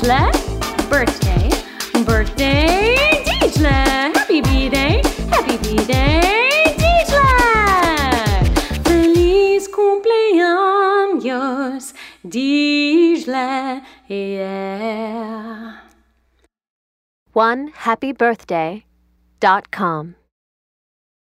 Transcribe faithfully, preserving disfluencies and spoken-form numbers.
Dijle. Birthday, birthday, Dijle. Happy B-Day, happy B-Day, Dijle. Feliz cumpleaños, Dijle, yeah. one happy birthday dot com